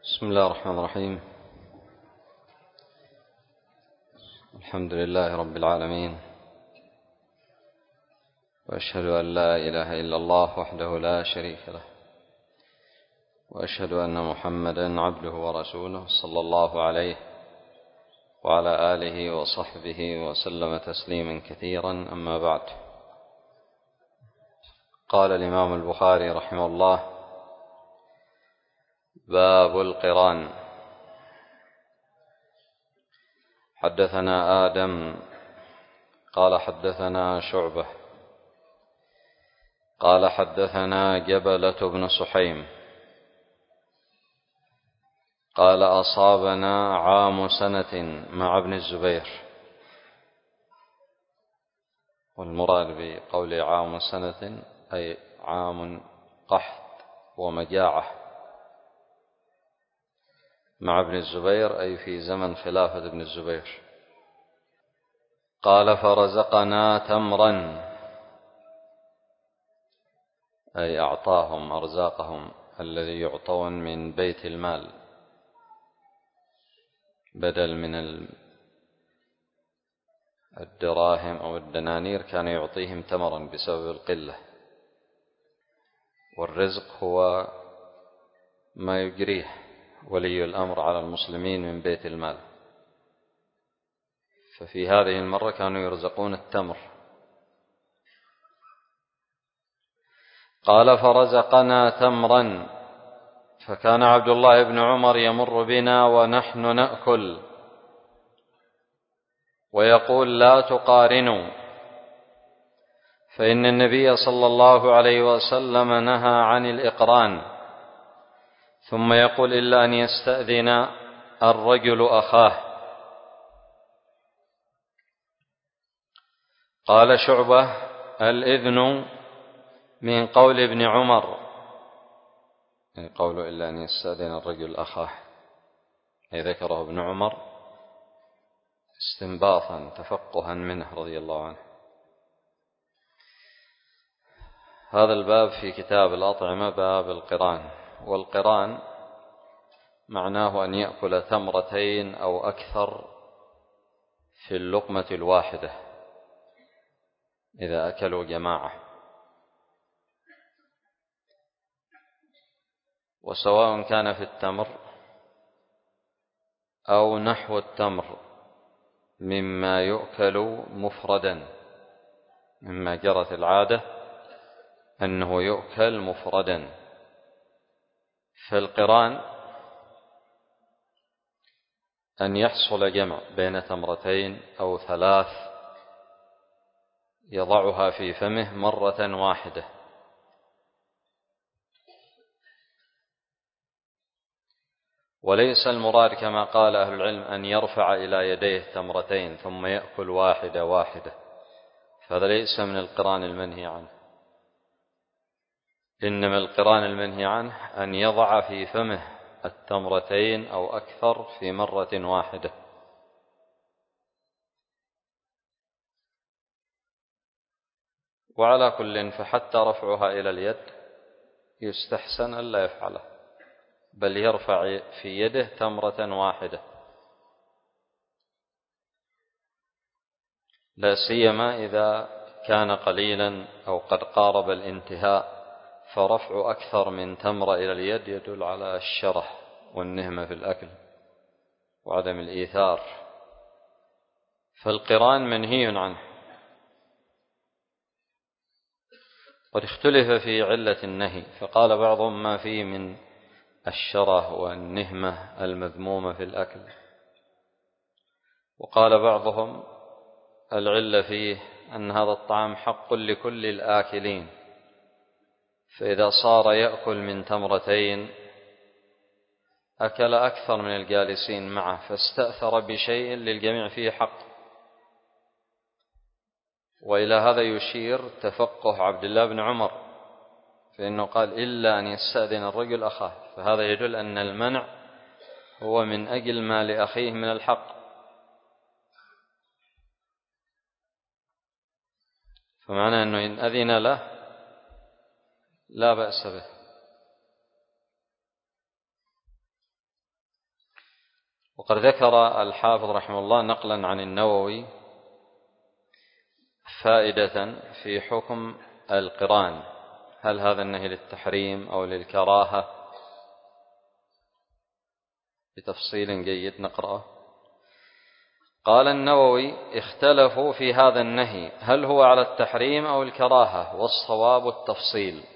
بسم الله الرحمن الرحيم. الحمد لله رب العالمين، وأشهد أن لا إله إلا الله وحده لا شريك له، وأشهد أن محمدا عبده ورسوله صلى الله عليه وعلى آله وصحبه وسلم تسليما كثيرا. أما بعد، قال الإمام البخاري رحمه الله: باب القران. حدثنا آدم قال حدثنا شعبة قال حدثنا جبلة بن سحيم قال أصابنا عام سنة مع ابن الزبير. والمراد بقول عام سنة أي عام قحط ومجاعة مع ابن الزبير، أي في زمن خلافة ابن الزبير. قال فرزقنا تمرا، أي أعطاهم أرزاقهم الذي يعطون من بيت المال، بدل من الدراهم أو الدنانير كان يعطيهم تمرا بسبب القلة. والرزق هو ما يجريه ولي الأمر على المسلمين من بيت المال، ففي هذه المرة كانوا يرزقون التمر. قال فرزقنا تمرا، فكان عبد الله بن عمر يمر بنا ونحن نأكل ويقول: لا تقارنوا، فإن النبي صلى الله عليه وسلم نهى عن الإقران. ثم يقول: إلا أن يستأذن الرجل أخاه. قال شعبة: الإذن من قول ابن عمر، يعني قوله إلا أن يستأذن الرجل أخاه، أي ذكره ابن عمر استنباطا تفقها منه رضي الله عنه. هذا الباب في كتاب الأطعمة، باب القران. والقران معناه أن يأكل تمرتين أو أكثر في اللقمة الواحدة إذا أكلوا جماعة. وسواء كان في التمر أو نحو التمر مما يؤكل مفردا، مما جرت العادة أنه يؤكل مفردا. فالقران أن يحصل جمع بين تمرتين أو ثلاث يضعها في فمه مرة واحدة. وليس المراد كما قال أهل العلم أن يرفع إلى يديه تمرتين ثم يأكل واحدة واحدة، فهذا ليس من القران المنهي عنه. إنما القران المنهي عنه أن يضع في فمه التمرتين أو أكثر في مرة واحدة. وعلى كل، فحتى رفعها إلى اليد يستحسن ألا يفعله، بل يرفع في يده تمرة واحدة، لا سيما إذا كان قليلا أو قد قارب الانتهاء، فرفع أكثر من تمرة إلى اليد يدل على الشره والنهمة في الأكل وعدم الإيثار. فالقران منهي عنه. قد اختلف في علة النهي، فقال بعضهم ما فيه من الشره والنهمة المذمومة في الأكل، وقال بعضهم العلة فيه أن هذا الطعام حق لكل الآكلين، فإذا صار يأكل من تمرتين أكل أكثر من الجالسين معه، فاستأثر بشيء للجميع فيه حق. وإلى هذا يشير تفقه عبد الله بن عمر، فإنه قال: إلا أن يستأذن الرجل أخاه، فهذا يدل أن المنع هو من أجل ما لأخيه من الحق. فمعنى أنه إن أذن له لا بأس به. وقد ذكر الحافظ رحمه الله نقلا عن النووي فائدة في حكم القران، هل هذا النهي للتحريم أو للكراهة، بتفصيل جيد نقرأه. قال النووي: اختلفوا في هذا النهي هل هو على التحريم أو الكراهة، والصواب التفصيل.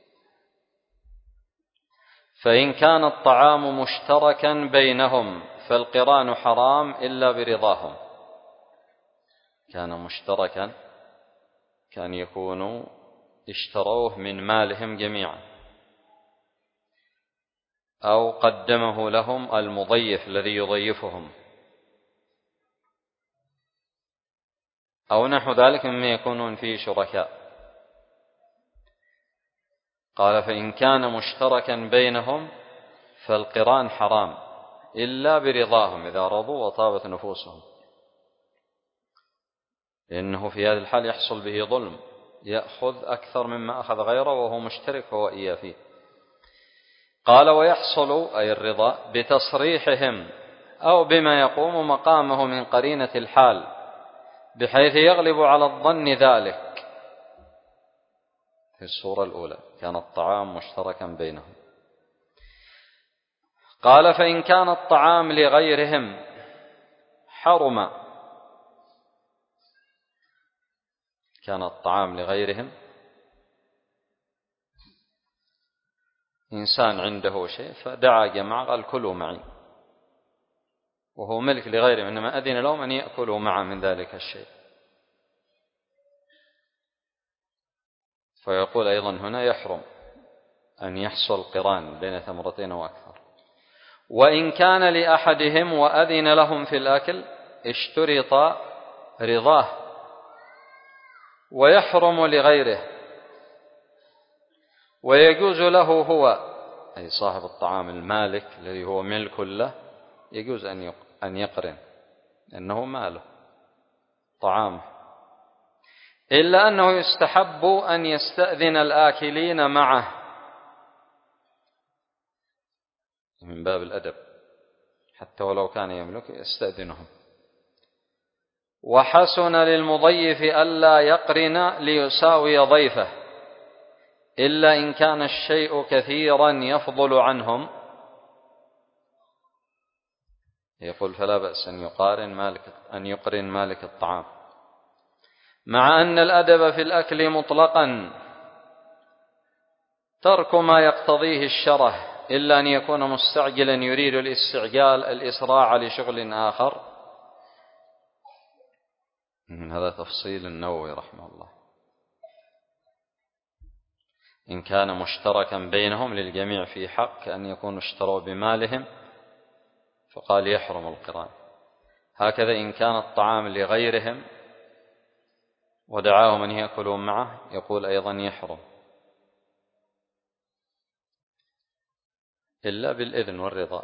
فإن كان الطعام مشتركا بينهم فالقران حرام إلا برضاهم. كان مشتركا، كان يكونوا اشتروه من مالهم جميعا، أو قدمه لهم المضيف الذي يضيفهم، أو نحو ذلك مما يكونون فيه شركاء. قال: فإن كان مشتركا بينهم فالقران حرام إلا برضاهم، إذا رضوا وطابت نفوسهم، لأنه في هذه الحال يحصل به ظلم، يأخذ أكثر مما أخذ غيره وهو مشترك هو إياه فيه. قال: ويحصل أي الرضا بتصريحهم أو بما يقوم مقامه من قرينة الحال، بحيث يغلب على الظن ذلك. في الصورة الأولى كان الطعام مشتركا بينهم. قال: فإن كان الطعام لغيرهم حرم. كان الطعام لغيرهم، إنسان عنده شيء فدعا جماعة قال: كلوا معي، وهو ملك لغيرهم، إنما أذن لهم أن يأكلوا معه من ذلك الشيء. فيقول أيضا هنا يحرم أن يحصل قران بين ثمرتين وأكثر. وإن كان لأحدهم وأذن لهم في الأكل اشترط رضاه، ويحرم لغيره، ويجوز له هو، أي صاحب الطعام المالك الذي هو ملك له، يجوز أن يقرن، لأنه ماله طعامه، إلا أنه يستحب أن يستأذن الآكلين معه من باب الأدب، حتى ولو كان يملك يستأذنهم. وحسن للمضيف ألا يقرن ليساوي ضيفه، إلا إن كان الشيء كثيرا يفضل عنهم. يقول: فلا بأس أن يقرن مالك الطعام، مع أن الأدب في الأكل مطلقا ترك ما يقتضيه الشره، إلا أن يكون مستعجلا يريد الاستعجال الإسراع لشغل آخر. هذا تفصيل النووي رحمه الله. إن كان مشتركا بينهم للجميع في حق، كأن يكونوا اشتروا بمالهم، فقال يحرم القران. هكذا إن كان الطعام لغيرهم ودعاهم أن يأكلوا معه، يقول أيضا يحرم، إلا بالإذن والرضا.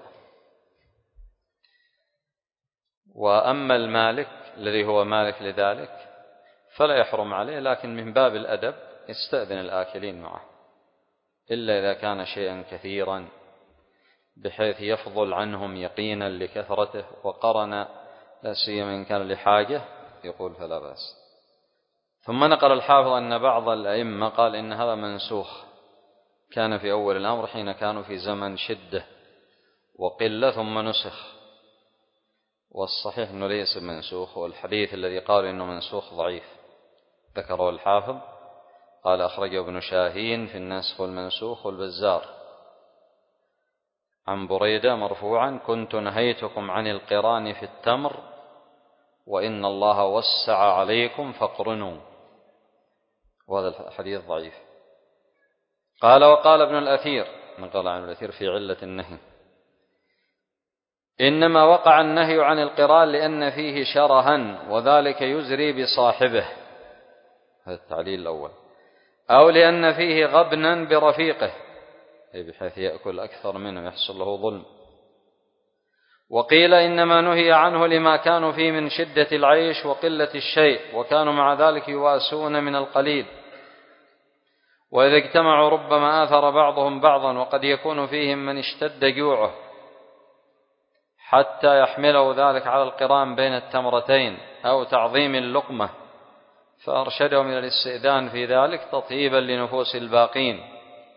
وأما المالك الذي هو مالك لذلك فلا يحرم عليه، لكن من باب الأدب يستأذن الآكلين معه، إلا إذا كان شيئا كثيرا بحيث يفضل عنهم يقينا لكثرته وقرن، لا سيما إن كان لحاجة، يقول فلا بأس. ثم نقل الحافظ أن بعض الأئمة قال إن هذا منسوخ، كان في أول الأمر حين كانوا في زمن شدة وقلة، ثم نسخ. والصحيح أنه ليس منسوخ، والحديث الذي قال إنه منسوخ ضعيف، ذكره الحافظ، قال أخرجه ابن شاهين في الناسخ والمنسوخ، والبزار عن بريدة مرفوعا: كنت نهيتكم عن القران في التمر وإن الله وسع عليكم فاقرنوا. وهذا الحديث ضعيف. قال: وقال ابن الأثير، نقل عن ابن الأثير في علة النهي: إنما وقع النهي عن القران لأن فيه شرها، وذلك يزري بصاحبه، هذا التعليل الأول، أو لأن فيه غبنا برفيقه، بحيث يأكل أكثر منه يحصل له ظلم. وقيل إنما نهي عنه لما كانوا فيه من شدة العيش وقلة الشيء، وكانوا مع ذلك يواسون من القليل، وإذا اجتمعوا ربما آثر بعضهم بعضا، وقد يكون فيهم من اشتد جوعه حتى يحمله ذلك على القران بين التمرتين أو تعظيم اللقمة، فأرشدهم إلى الاستئذان في ذلك تطيبا لنفوس الباقين.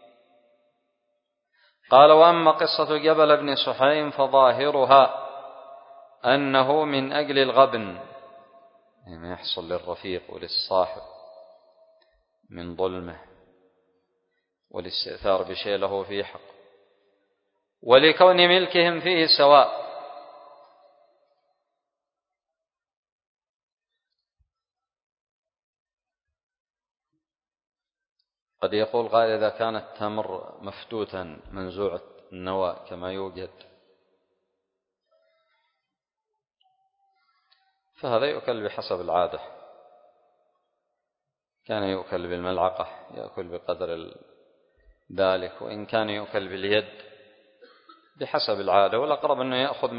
قال: وأما قصة جبل بن سحيم فظاهرها أنه من أجل الغبن، يعني يحصل للرفيق وللصاحب من ظلمه والاستئثار بشيء له فيه حق، ولكون ملكهم فيه سواء. قد يقول قائل: إذا كان التمر مفتوتا منزوع النوى كما يوجد، فهذا يؤكل بحسب العادة، كان يؤكل بالملعقة يأكل بقدر ذلك، وإن كان يؤكل باليد بحسب العادة، والأقرب أنه يأخذ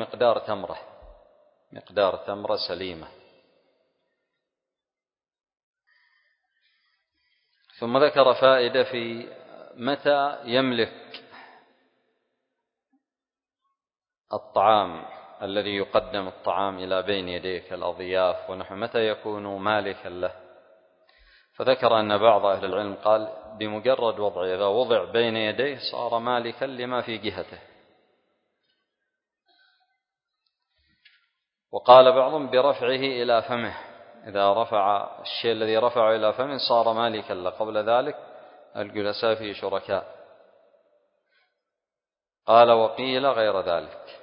مقدار تمرة سليمة. ثم ذكر فائدة في متى يملك الطعام الذي يقدم الطعام إلى بين يديك الأضياف ونحو، متى يكون مالكا له؟ فذكر أن بعض أهل العلم قال: بمجرد وضعه، إذا وضع بين يديه صار مالكا لما في جهته. وقال بعضهم برفعه إلى فمه، إذا رفع الشيء الذي رفعه إلى فمه صار مالكا له، قبل ذلك الجلساء فيه شركاء. قال: وقيل غير ذلك.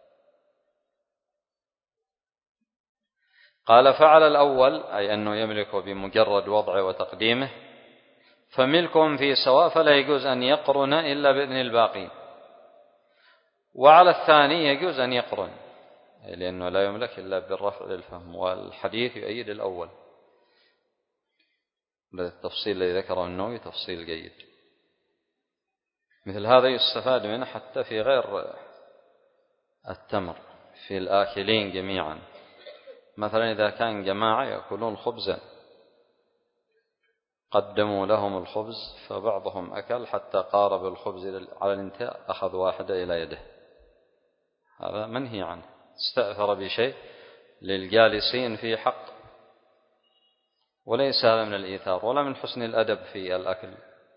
قال: فعل الأول، أي أنه يملك بمجرد وضعه وتقديمه، فملكهم في سواء، فلا يجوز أن يقرن إلا بإذن الباقين. وعلى الثاني يجوز أن يقرن، لأنه لا يملك إلا بالرفع للفهم، والحديث يؤيد الأول. التفصيل الذي ذكره النووي تفصيل جيد. مثل هذا يستفاد منه حتى في غير التمر، في الآكلين جميعا. مثلا إذا كان جماعة يأكلون خبزا، قدموا لهم الخبز فبعضهم أكل حتى قارب الخبز على الانتهاء، أخذ واحدة إلى يده، هذا منهي عنه، استأثر بشيء للجالسين في حق، وليس هذا من الإيثار ولا من حسن الأدب في الأكل.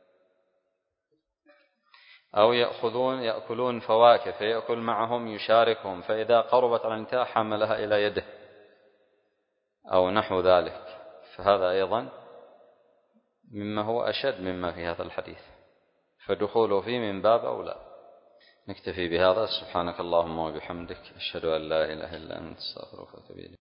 أو يأكلون فواكه فيأكل معهم يشاركهم، فإذا قربت على الانتهاء حملها إلى يده أو نحو ذلك، فهذا أيضا مما هو أشد مما في هذا الحديث، فدخوله فيه من باب أولى. نكتفي بهذا. سبحانك اللهم وبحمدك، أشهد أن لا إله إلا أنت، أستغفرك وأتوب إليك.